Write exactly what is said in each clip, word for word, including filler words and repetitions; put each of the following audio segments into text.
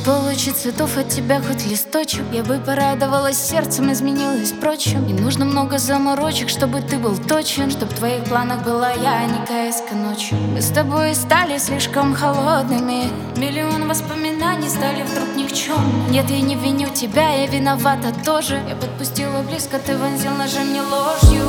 получить цветов от тебя хоть листочек. Я бы порадовалась сердцем, изменилась прочим. Не нужно много заморочек, чтобы ты был точен, чтоб в твоих планах была я, а не КСК ночью. Мы с тобой стали слишком холодными, миллион воспоминаний стали вдруг никчемными. Нет, я не виню тебя, я виновата тоже. Я подпустила близко, ты вонзил ножи мне ложью.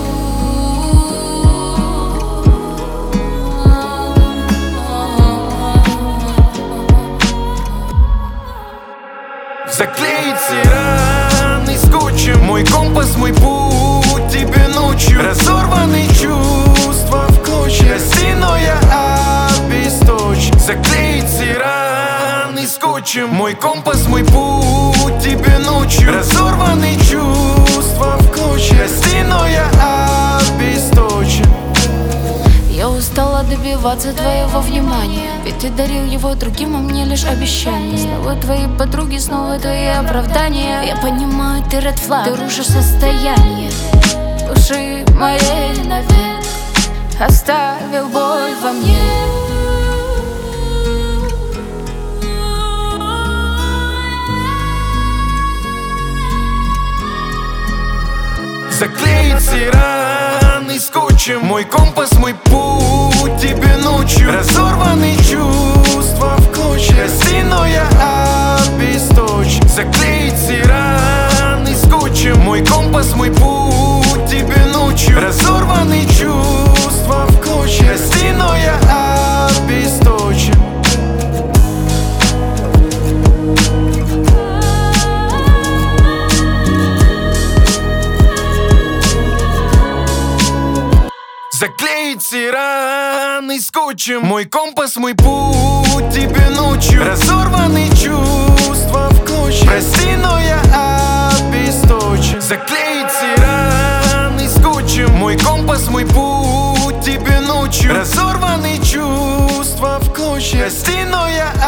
Заклеить все раны скотчем, мой компас, мой путь тебе ночью. Разорваны чувства в клочья, но я обесточен. Заклеить все раны скотчем, мой компас, мой путь тебе ночью. Разорваны чувства в клочья, но я обесточен. Я устала добиваться твоего внимания, ведь ты дарил его другим, а мне лишь обещания. Снова твои подруги, снова твои оправдания. Я понимаю, ты ред флаг, ты рушишь состояние души моей навек, оставил боль во мне. Заклеить все раны скотчем, мой компас, мой путь тебе ночью. Разорваны чувства в клочья, но я обесточен. Заклеить все раны скотчем, мой компас, мой путь тебе ночью. Разорваны чувства в клочья, но я обесточен. Заклеить все раны скотчем, мой компас, мой путь тебе ночью. Разорваны чувства в клочья, прости, но я обесточен. Заклеить все раны скотчем, мой компас, мой путь тебе ночью. Разорваны чувства в клочья, прости, но я